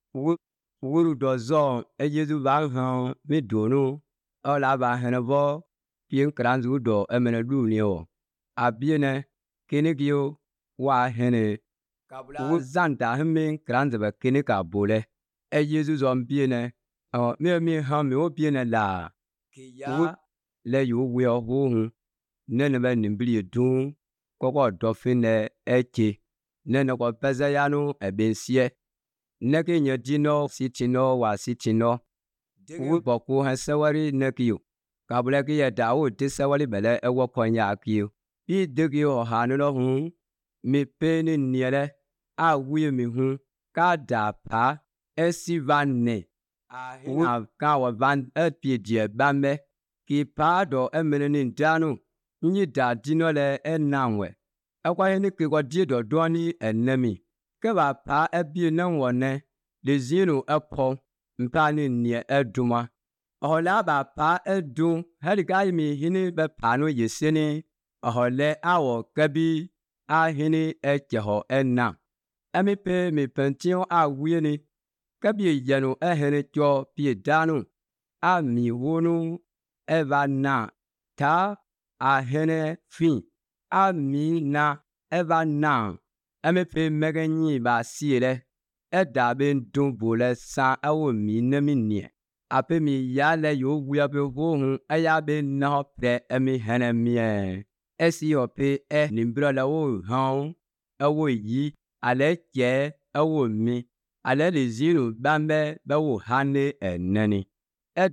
wuru dozo Jesu ba han mi donu ola ba hanabo pien kranzu do emene lunio abiene kinigio wa hene kabla zanta hmin kranze ba kinika bole Jesu zombiene mi han mi obiene la kiya le yu wi ohun nene ba nimbili dun koko dofine eche nene ko peze yanu ebensie neki nyedino sitino wa sitino wu boku han sewari nekiyo kabla ki ya dawo de sewali bele ewo konya akiyo bi degio hanuno hun mi peni niele a wi mi hun ka da pa esivane a ka wa van epidie bambe ki pa do emeneni danu nyi da dinole enanwe akwa ni ki ko die do ni enemi ke ba pa ebie nan wonne de zinu epo mpani nie eduma ola ba pa edun heli ga mi hini be panu yeseni ohole awo kabi a hini ejeho enna emi pe mi pention a wieni kabi yenu ehene jo pie danu a mi wonu evana ta a hene fin a mi na evana emi pe megenyi ba siele eda ben dun bole sa awo mi nemi nie ape mi ya le yo wi ape ho aya be na pe emi hene mie esi ope nimbra la wo han awo yi ale je awo mi ale le zero bambe be wo hane eneni